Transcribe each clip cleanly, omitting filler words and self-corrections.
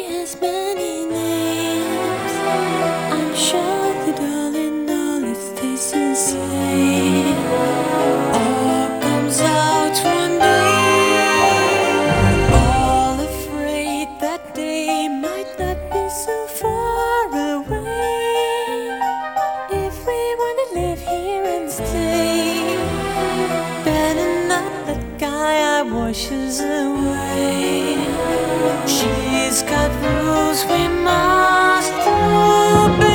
has many names. I'm sure that all in all it stays the same. All comes out one day, all afraid that day might not be so far away. If we want to live here and stay, better not let Gaia washes away. She's got rules we must obey.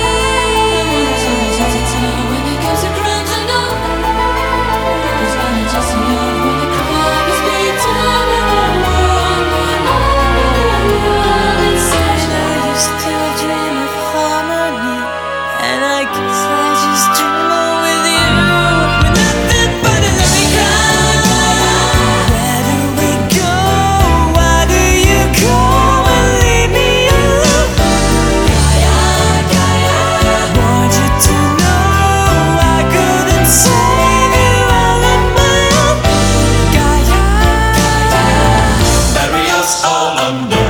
When it comes to crimes, I know it's gonna just enough when the crime is beaten in the world. Inside, I used to dream of harmony, and I guess I just dream on with you. With nothing but a loving cry. Where do we go? Why do you go and leave me alone? Gaia, Gaia, want you to know I couldn't save you all on my own. Gaia, Bury us all under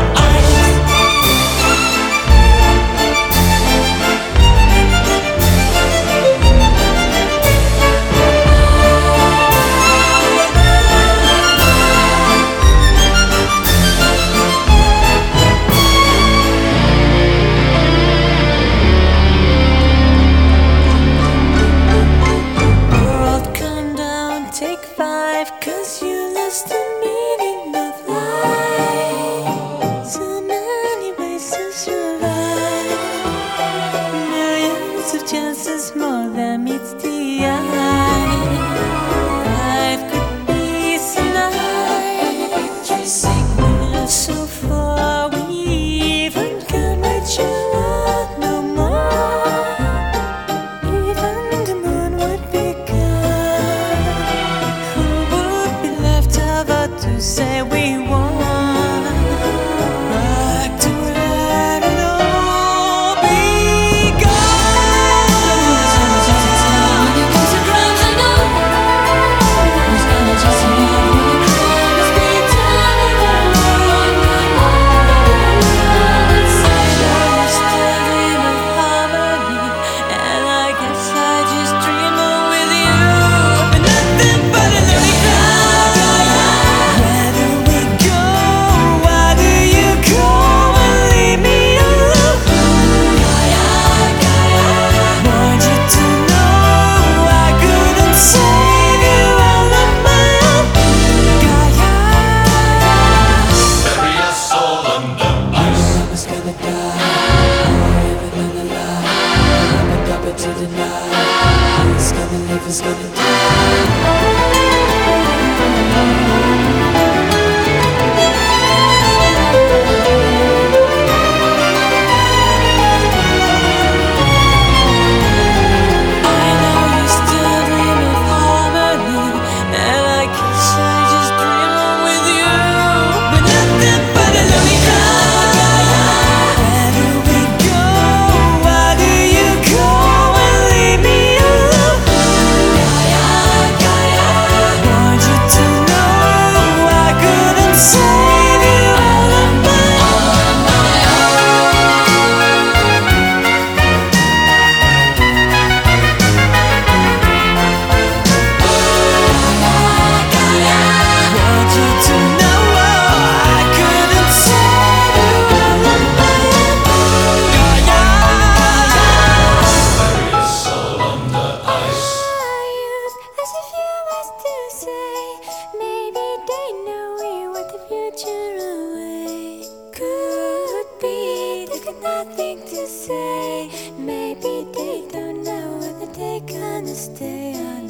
world, calm down, take 5, 'cause you lost the meaning of life. So many ways to survive, millions of chances more than meets the eye. Life could be so nice, chasing us so far, we even can't reach you out no more. Even the moon would be gone. Who would be left about to say we won? Back to where it all began. When it comes to crimes, I know who's gonna just enough when the crime is beaten in the world. Inside, I still dream of harmony, and I guess I just dream on with you. But nothing but a lonely cry. Where do we go? Why do you go and leave me alone? Gaia, Gaia, want you to know I couldn't save you all on my own. Gaia, Bury us all under ice. was gonna die, living in the lie. I'm a puppet to deny. He's gonna live, he's gonna I know you still dream of harmony, and I guess I just dream on with you. With nothing but a lonely cry. Where do we go? Why do you go and leave me alone? Gaia, Gaia, want you to know I couldn't save you all on my own. Want you to know I couldn't save you all on my own. Bury us all under ice. As if you was to say, maybe they know we want the future away. Could be they got nothing to say. Maybe they don't know whether they gonna stay or